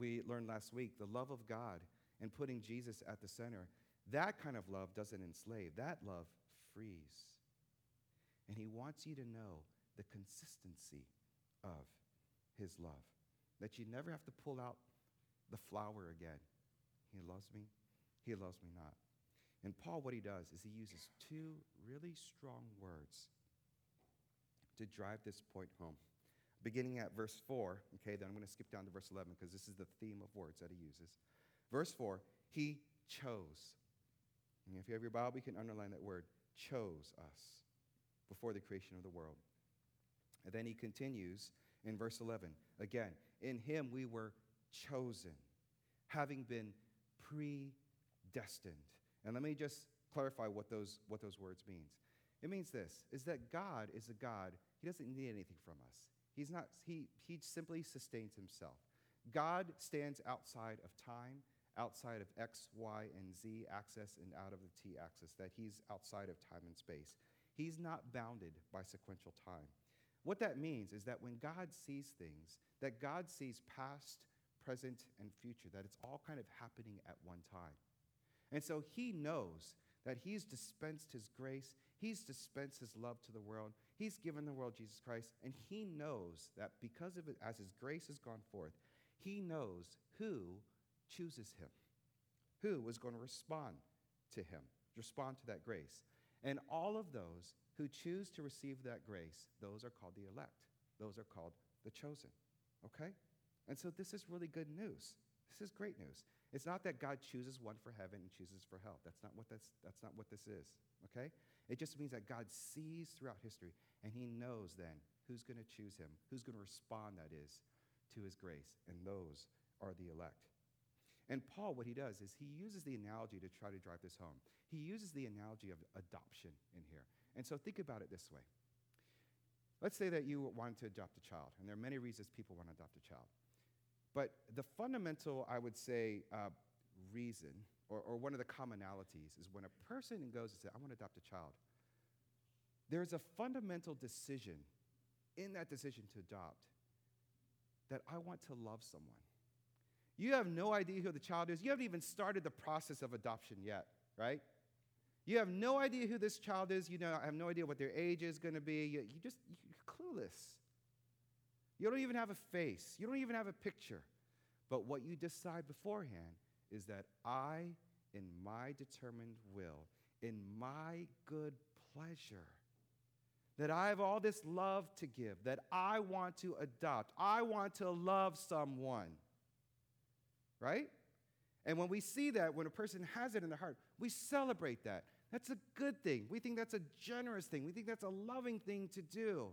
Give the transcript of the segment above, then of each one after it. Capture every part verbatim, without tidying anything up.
we learned last week, the love of God and putting Jesus at the center, that kind of love doesn't enslave. That love frees. And he wants you to know the consistency of his love, that you never have to pull out the flower again. He loves me, he loves me not. And Paul, what he does is he uses two really strong words to drive this point home. Beginning at verse four, okay, then I'm going to skip down to verse eleven because this is the theme of words that he uses. Verse four, he chose. And if you have your Bible, you can underline that word, chose us before the creation of the world. And then he continues in verse eleven. Again, in him we were chosen, having been predestined. And let me just clarify what those, what those words means. It means this, is that God is a God, he doesn't need anything from us. He's not, he, he simply sustains himself. God stands outside of time, outside of X, Y, and Z axis, and out of the T axis, that he's outside of time and space. He's not bounded by sequential time. What that means is that when God sees things, that God sees past, present, and future, that it's all kind of happening at one time. And so he knows that he's dispensed his grace, he's dispensed his love to the world, he's given the world Jesus Christ, and he knows that because of it, as his grace has gone forth, he knows who chooses him, who is going to respond to him, respond to that grace. And all of those who choose to receive that grace, those are called the elect. Those are called the chosen, okay? And so this is really good news. This is great news. It's not that God chooses one for heaven and chooses for hell. That's not what that's, that's not what this is, okay? It just means that God sees throughout history, and he knows then who's going to choose him, who's going to respond, that is, to his grace, and those are the elect. And Paul, what he does is he uses the analogy to try to drive this home. He uses the analogy of adoption in here. And so think about it this way. Let's say that you wanted to adopt a child, and there are many reasons people want to adopt a child. But the fundamental, I would say, uh, reason, or, or one of the commonalities, is when a person goes and says, I want to adopt a child, there's a fundamental decision in that decision to adopt that I want to love someone. You have no idea who the child is. You haven't even started the process of adoption yet, right? You have no idea who this child is. You know, I have no idea what their age is going to be. You, you just, you're clueless. You don't even have a face. You don't even have a picture. But what you decide beforehand is that I, in my determined will, in my good pleasure, that I have all this love to give, that I want to adopt. I want to love someone. Right? And when we see that, when a person has it in their heart, we celebrate that. That's a good thing. We think that's a generous thing. We think that's a loving thing to do.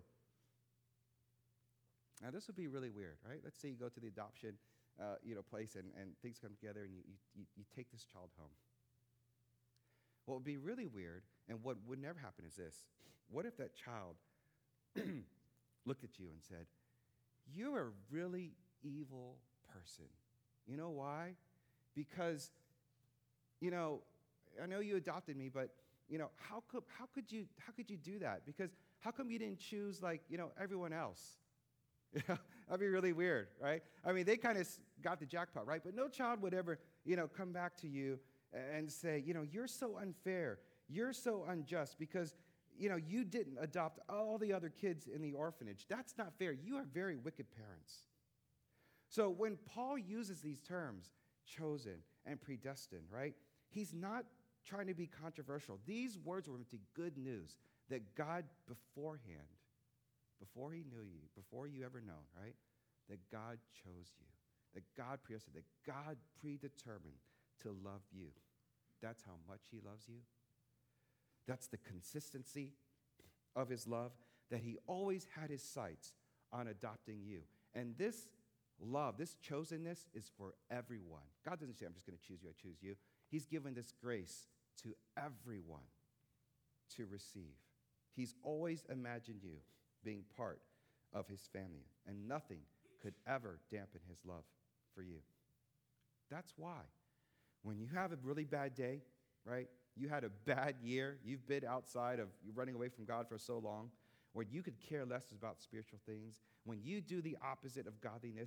Now, this would be really weird, right? Let's say you go to the adoption uh, you know, place and, and things come together and you, you, you take this child home. What would be really weird and what would never happen is this. What if that child looked at you and said, you're a really evil person. You know why? Because, you know, I know you adopted me, but, you know, how could, how could you, how could you do that? Because how come you didn't choose, like, you know, everyone else? You know, that'd be really weird, right? I mean, they kind of got the jackpot, right? But no child would ever, you know, come back to you and say, you know, you're so unfair. You're so unjust because, you know, you didn't adopt all the other kids in the orphanage. That's not fair. You are very wicked parents. So when Paul uses these terms, chosen and predestined, right, he's not trying to be controversial. These words were meant to be good news that God beforehand, before he knew you, before you ever known, right, that God chose you, that God predestined, that God predetermined to love you. That's how much he loves you. That's the consistency of his love, that he always had his sights on adopting you. And this love, this chosenness is for everyone. God doesn't say, I'm just going to choose you, I choose you. He's given this grace to everyone to receive. He's always imagined you being part of his family, and nothing could ever dampen his love for you. That's why when you have a really bad day, right, you had a bad year, you've been outside of, you're running away from God for so long, where you could care less about spiritual things, when you do the opposite of godliness,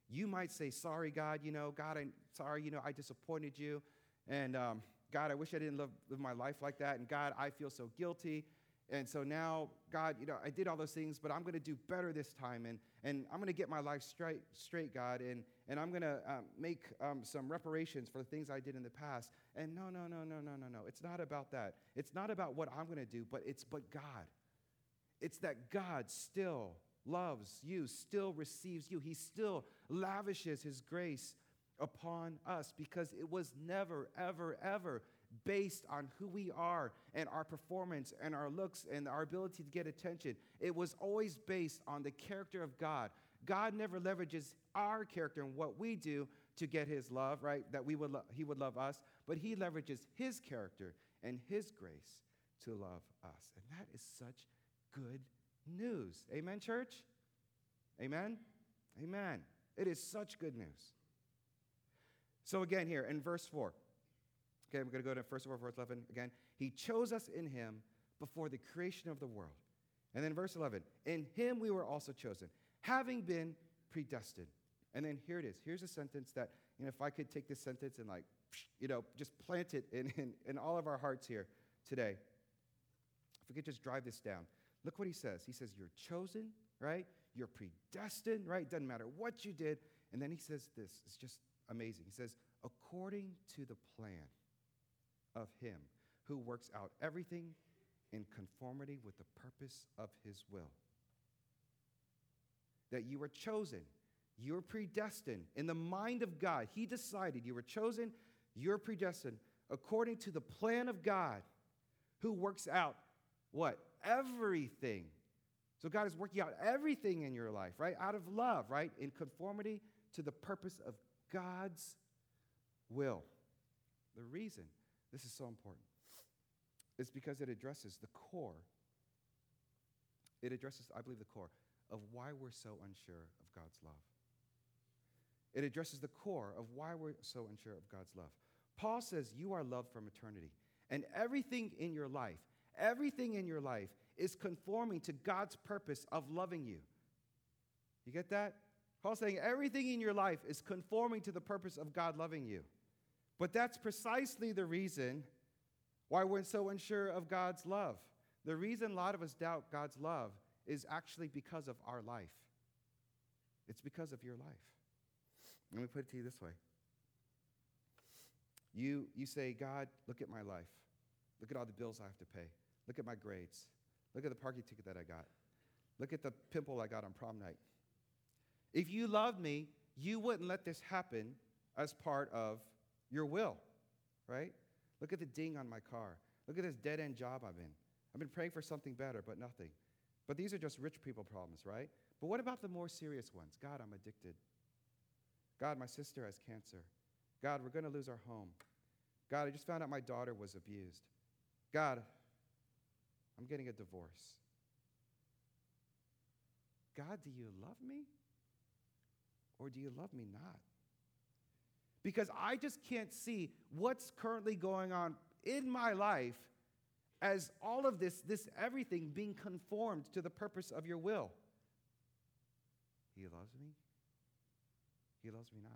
You might say, sorry, God, you know, God, I'm sorry, you know, I disappointed you. And um, God, I wish I didn't live, live my life like that. And God, I feel so guilty. And so now, God, you know, I did all those things, but I'm going to do better this time. And, and I'm going to get my life straight, straight, God. And, and I'm going to um, make um, some reparations for the things I did in the past. And no, no, no, no, no, no, no. It's not about that. It's not about what I'm going to do, but it's but God. It's that God still loves you, still receives you. He still lavishes his grace upon us because it was never, ever, ever based on who we are and our performance and our looks and our ability to get attention. It was always based on the character of God. God never leverages our character and what we do to get his love, right? That we would lo- he would love us, but he leverages his character and his grace to love us. And that is such good news. Amen, church? Amen? Amen. It is such good news. So again here in verse four, okay, we're going to go to first of all, verse eleven again. He chose us in him before the creation of the world. And then verse eleven, in him we were also chosen, having been predestined. And then here it is. Here's a sentence that, you know, if I could take this sentence and like, you know, just plant it in, in, in all of our hearts here today. If we could just drive this down. Look what he says. He says, you're chosen, right? You're predestined, right? Doesn't matter what you did. And then he says this. It's just amazing. He says, according to the plan of him who works out everything in conformity with the purpose of his will. That you were chosen. You're predestined. In the mind of God, he decided you were chosen, you're predestined according to the plan of God who works out what? Everything. So God is working out everything in your life, right? Out of love, right? In conformity to the purpose of God's will. The reason this is so important is because it addresses the core. It addresses, I believe, the core of why we're so unsure of God's love. It addresses the core of why we're so unsure of God's love. Paul says you are loved from eternity. And everything in your life, everything in your life is conforming to God's purpose of loving you. You get that? Paul's saying everything in your life is conforming to the purpose of God loving you. But that's precisely the reason why we're so unsure of God's love. The reason a lot of us doubt God's love is actually because of our life. It's because of your life. Let me put it to you this way. You, you say, God, look at my life. Look at all the bills I have to pay. Look at my grades. Look at the parking ticket that I got. Look at the pimple I got on prom night. If you loved me, you wouldn't let this happen as part of your will, right? Look at the ding on my car. Look at this dead-end job I'm in. I've been praying for something better, but nothing. But these are just rich people problems, right? But what about the more serious ones? God, I'm addicted. God, my sister has cancer. God, we're going to lose our home. God, I just found out my daughter was abused. God, I'm getting a divorce. God, do you love me? Or do you love me not? Because I just can't see what's currently going on in my life as all of this, this everything being conformed to the purpose of your will. He loves me. He loves me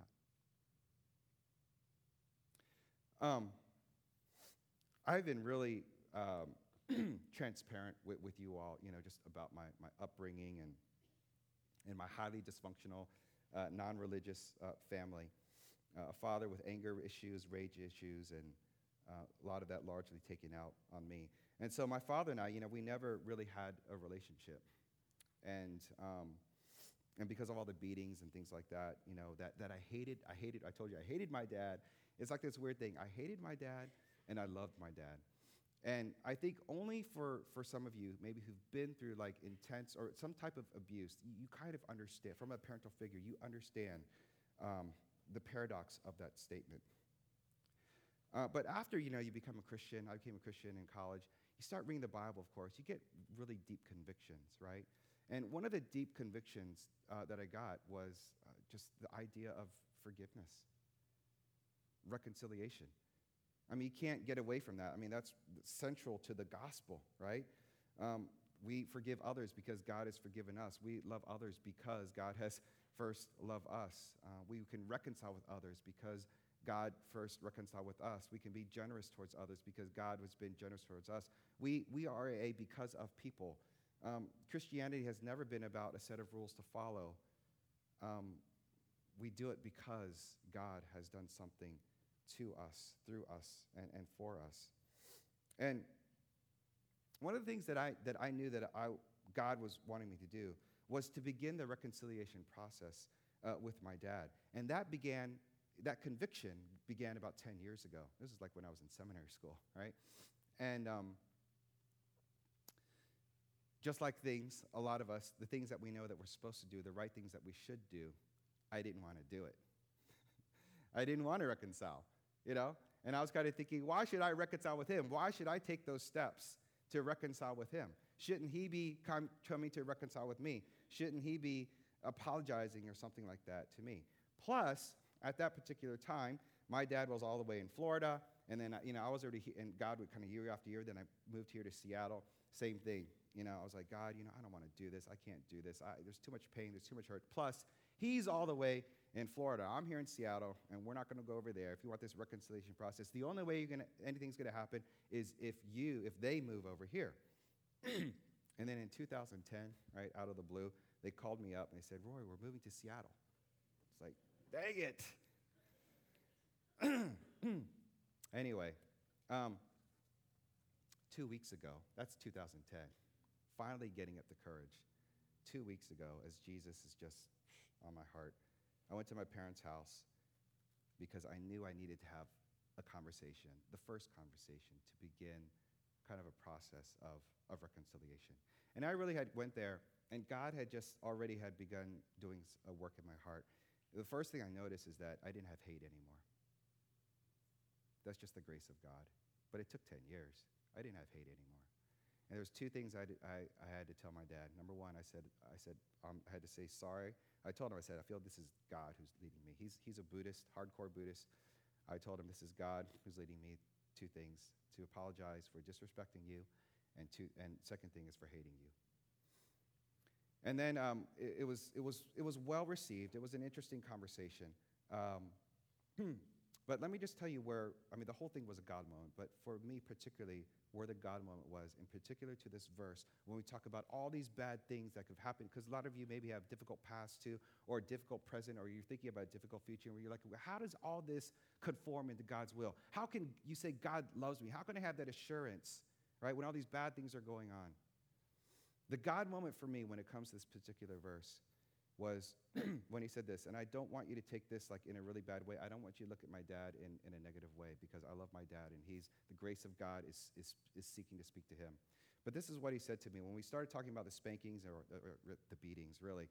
not. Um, I've been really um, transparent with, with you all, you know, just about my, my upbringing and, and my highly dysfunctional, uh, non-religious uh, family. Uh, a father with anger issues, rage issues, and uh, a lot of that largely taken out on me. And so my father and I, you know, we never really had a relationship. And um, and because of all the beatings and things like that, you know, that, that I hated, I hated, I told you, I hated my dad. It's like this weird thing. I hated my dad, and I loved my dad. And I think only for, for some of you, maybe who've been through like intense or some type of abuse, you, you kind of understand, from a parental figure, you understand um, the paradox of that statement. Uh, but after, you know, you become a Christian, I became a Christian in college, you start reading the Bible, of course, you get really deep convictions, right? And one of the deep convictions uh, that I got was uh, just the idea of forgiveness, reconciliation. I mean, you can't get away from that. I mean, that's central to the gospel, right? Um, we forgive others because God has forgiven us. We love others because God has first love us. Uh, we can reconcile with others because God first reconciled with us. We can be generous towards others because God has been generous towards us. We, we are a because of people. Um, Christianity has never been about a set of rules to follow. Um, we do it because God has done something to us, through us, and, and for us. And one of the things that I, that I knew that I, God was wanting me to do was to begin the reconciliation process uh, with my dad. And that began, that conviction began about ten years ago. This is like when I was in seminary school, right? And um, just like things, a lot of us, the things that we know that we're supposed to do, the right things that we should do, I didn't want to do it. I didn't want to reconcile, you know? And I was kind of thinking, why should I reconcile with him? Why should I take those steps to reconcile with him? Shouldn't he be com- coming to reconcile with me? Shouldn't he be apologizing or something like that to me? Plus, at that particular time, my dad was all the way in Florida, and then, you know, I was already, he- and God would kind of year after year, then I moved here to Seattle, same thing. You know, I was like, God, you know, I don't want to do this. I can't do this. I, there's too much pain. There's too much hurt. Plus, he's all the way in Florida. I'm here in Seattle, and we're not going to go over there. If you want this reconciliation process, the only way you're gonna, anything's going to happen is if you, if they move over here. And then in two thousand ten, right, out of the blue, they called me up, and they said, Roy, we're moving to Seattle. It's like, dang it. Anyway, um, two weeks ago, that's two thousand ten, finally getting up the courage. Two weeks ago, as Jesus is just on my heart, I went to my parents' house because I knew I needed to have a conversation, the first conversation, to begin kind of a process of, of reconciliation. And I really had went there, and God had just already had begun doing a work in my heart. The first thing I noticed is that I didn't have hate anymore. That's just the grace of God. But it took ten years. I didn't have hate anymore. And there was two things I, did, I, I had to tell my dad. Number one, I said, I said, um, I had to say sorry. I told him, I said, I feel this is God who's leading me. He's, he's a Buddhist, hardcore Buddhist. I told him this is God who's leading me. Two things, to apologize for disrespecting you, and to, and second thing is for hating you. And then um, it, it was it was it was well received. It was an interesting conversation. Um, But let me just tell you where, I mean, the whole thing was a God moment, but for me particularly, where the God moment was, in particular to this verse, when we talk about all these bad things that could happen, because a lot of you maybe have difficult past too, or a difficult present, or you're thinking about a difficult future, where you're like, well, how does all this conform into God's will? How can you say God loves me? How can I have that assurance, right, when all these bad things are going on? The God moment for me when it comes to this particular verse was when he said this, and I don't want you to take this like in a really bad way. I don't want you to look at my dad in, in a negative way, because I love my dad, and he's, the grace of God is, is, is seeking to speak to him. But this is what he said to me when we started talking about the spankings, or, or, or the beatings, really,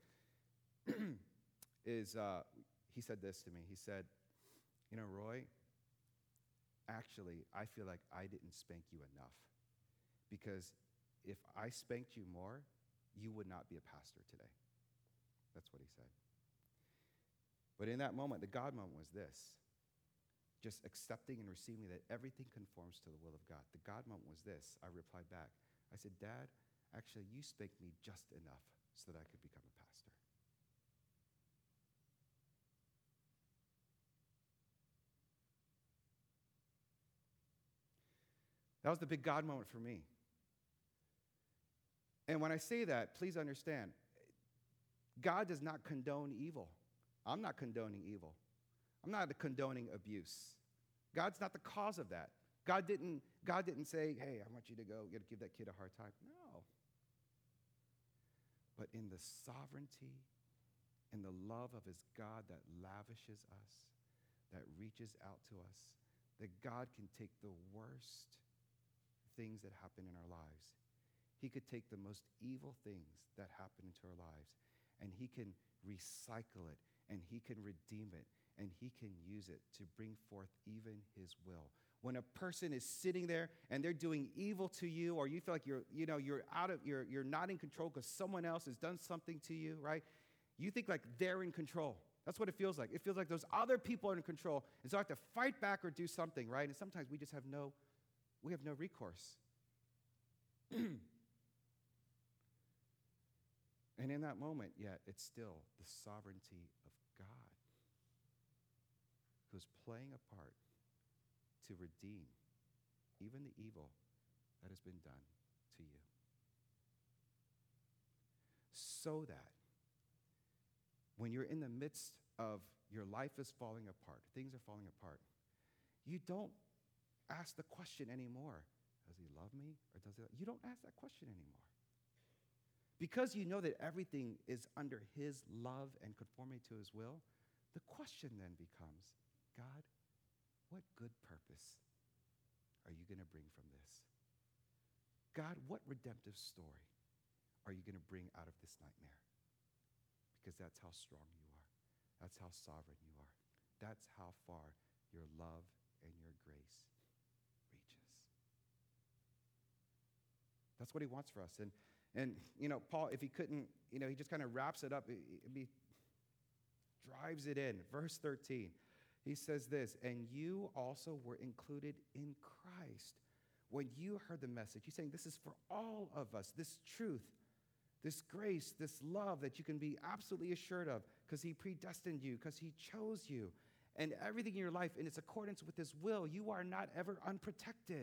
is uh, he said this to me. He said, you know, Roy, actually, I feel like I didn't spank you enough, because if I spanked you more, you would not be a pastor today. That's what he said. But in that moment, the God moment was this. Just accepting and receiving that everything conforms to the will of God. The God moment was this. I replied back. I said, Dad, actually, you spanked me just enough so that I could become a pastor. That was the big God moment for me. And when I say that, please understand, God does not condone evil. I'm not condoning evil. I'm not condoning abuse. God's not the cause of that. God didn't, God didn't say, hey, I want you to go give that kid a hard time. No. But in the sovereignty and the love of his God that lavishes us, that reaches out to us, that God can take the worst things that happen in our lives. He could take the most evil things that happen into our lives, and he can recycle it, and he can redeem it, and he can use it to bring forth even his will. When a person is sitting there and they're doing evil to you, or you feel like you're, you know, you're out of, you're, you're not in control because someone else has done something to you, right? You think like they're in control. That's what it feels like. It feels like those other people are in control, and so I have to fight back or do something, right? And sometimes we just have no, we have no recourse. And in that moment, yet, it's still the sovereignty of God who's playing a part to redeem even the evil that has been done to you. So that when you're in the midst of your life is falling apart, things are falling apart, you don't ask the question anymore, does he love me or does he? You don't ask that question anymore. Because you know that everything is under his love and conformity to his will, the question then becomes, God, what good purpose are you going to bring from this? God, what redemptive story are you going to bring out of this nightmare? Because that's how strong you are. That's how sovereign you are. That's how far your love and your grace reaches. That's what he wants for us. And, and you know, Paul, if he couldn't, you know, he just kind of wraps it up. He, he drives it in. Verse thirteen, he says this, and you also were included in Christ when you heard the message. He's saying this is for all of us, this truth, this grace, this love that you can be absolutely assured of because he predestined you, because he chose you, and everything in your life in its accordance with his will. You are not ever unprotected.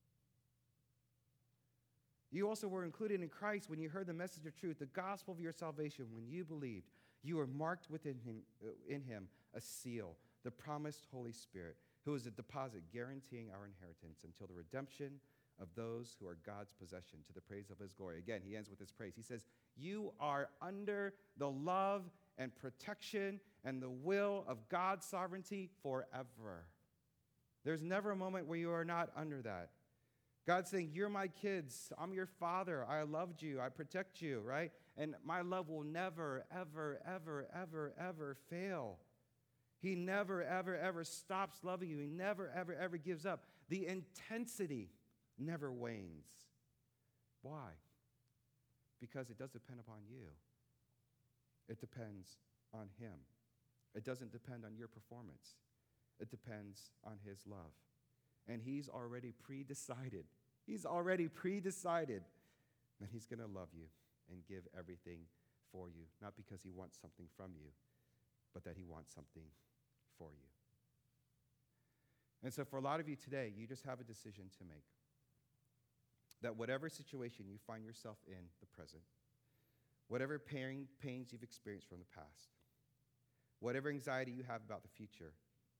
You also were included in Christ when you heard the message of truth, the gospel of your salvation. When you believed, you were marked within him, in him a seal, the promised Holy Spirit, who is a deposit guaranteeing our inheritance until the redemption of those who are God's possession, to the praise of his glory. Again, he ends with his praise. He says, you are under the love and protection and the will of God's sovereignty forever. There's never a moment where you are not under that. God's saying, you're my kids. I'm your father. I loved you. I protect you, right? And my love will never, ever, ever, ever, ever fail. He never, ever, ever stops loving you. He never, ever, ever gives up. The intensity never wanes. Why? Because it does depend upon you. It depends on him. It doesn't depend on your performance. It depends on his love. And he's already pre-decided. He's already pre-decided that he's going to love you and give everything for you. Not because he wants something from you, but that he wants something for you. And so for a lot of you today, you just have a decision to make. That whatever situation you find yourself in the present, whatever pain, pains you've experienced from the past, whatever anxiety you have about the future,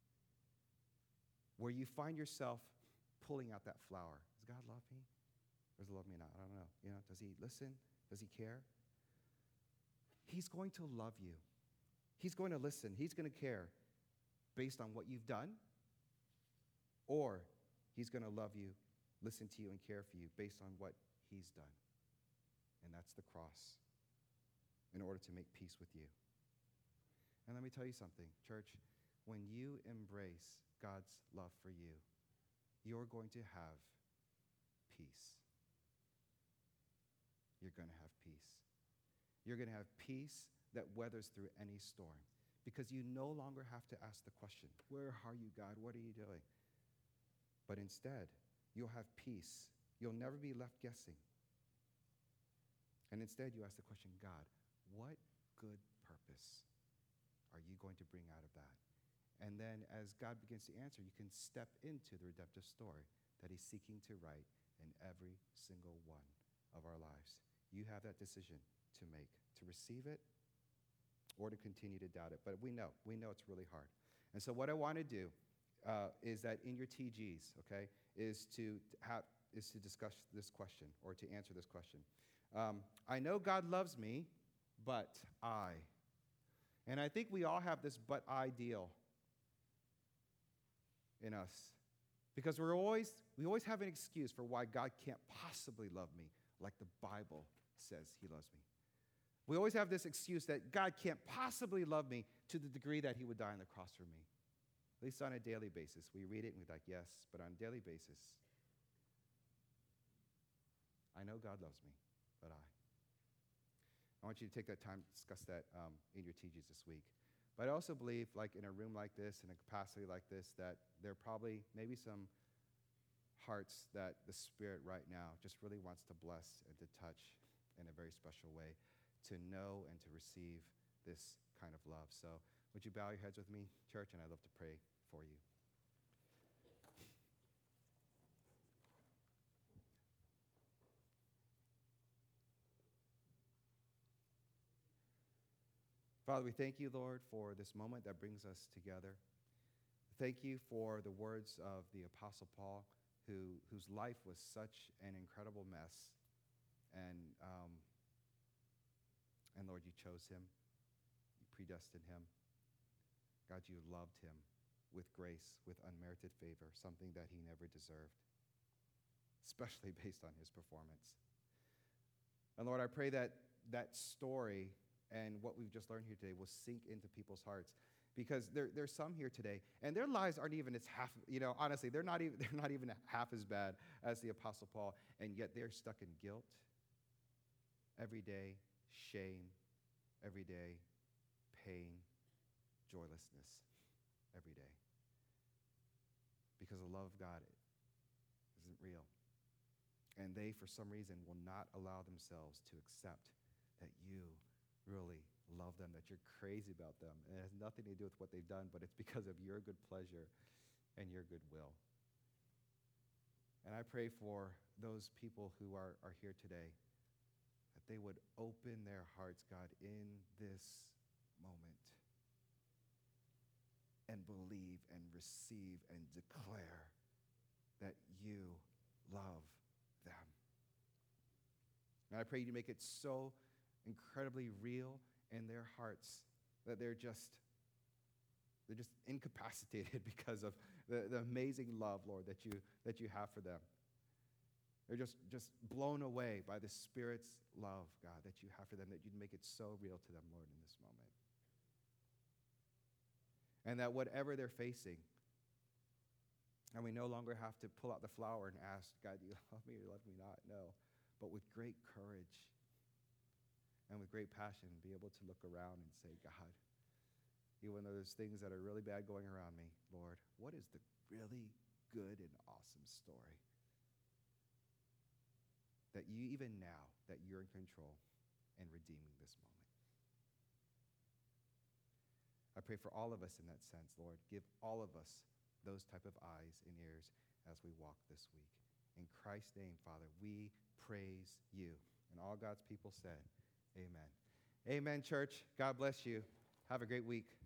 where you find yourself pulling out that flower. Does God love me? Or does he love me not? I don't know. You know, does he listen? Does he care? He's going to love you. He's going to listen. He's going to care based on what you've done, or he's going to love you, listen to you, and care for you based on what he's done. And that's the cross in order to make peace with you. And let me tell you something, church. When you embrace God's love for you, you're going to have peace. You're going to have peace. You're going to have peace that weathers through any storm because you no longer have to ask the question, where are you, God? What are you doing? But instead, you'll have peace. You'll never be left guessing. And instead, you ask the question, God, what good purpose are you going to bring out of that? And then as God begins to answer, you can step into the redemptive story that he's seeking to write in every single one of our lives. You have that decision to make, to receive it or to continue to doubt it. But we know, we know it's really hard. And so what I want to do uh, is that in your T Gs, okay, is to have, is to discuss this question or to answer this question. Um, I know God loves me, but I. And I think we all have this but I deal in us. Because we're always, we always have an excuse for why God can't possibly love me like the Bible says he loves me. We always have this excuse that God can't possibly love me to the degree that he would die on the cross for me. At least on a daily basis. We read it and we're like, yes, but on a daily basis, I know God loves me, but I. I want you to take that time to discuss that um, in your T Gs this week. But I also believe, like in a room like this, in a capacity like this, that there are probably maybe some hearts that the Spirit right now just really wants to bless and to touch in a very special way. to know and to receive this kind of love. So would you bow your heads with me, church? And I'd love to pray for you. Father, we thank you, Lord, for this moment that brings us together. Thank you for the words of the Apostle Paul, who, whose life was such an incredible mess. And, um, and Lord, you chose him. You predestined him. God, you loved him with grace, with unmerited favor, something that he never deserved, especially based on his performance. And Lord, I pray that that story and what we've just learned here today will sink into people's hearts, because there, there's some here today, and their lives aren't even as half, you know, honestly, they're not even, they're not even half as bad as the Apostle Paul, and yet they're stuck in guilt every day, shame every day, pain, joylessness every day, because the love of God isn't real. And they, for some reason, will not allow themselves to accept that you really love them, that you're crazy about them. And it has nothing to do with what they've done, but it's because of your good pleasure and your goodwill. And I pray for those people who are, are here today, that they would open their hearts, God, in this moment and believe and receive and declare that you love them. And I pray you make it so incredibly real in their hearts that they're just they're just incapacitated because of the, the amazing love, Lord, that you that you have for them. They're just, just blown away by the Spirit's love, God, that you have for them, that you'd make it so real to them, Lord, in this moment. And that whatever they're facing, and we no longer have to pull out the flower and ask, God, do you love me or love me not? No. But with great courage and with great passion, be able to look around and say, God, even though there's things that are really bad going around me, Lord, what is the really good and awesome story? That you, even now, that you're in control and redeeming this moment. I pray for all of us in that sense, Lord. Give all of us those type of eyes and ears as we walk this week. In Christ's name, Father, we praise you. And all God's people said, amen. Amen, church. God bless you. Have a great week.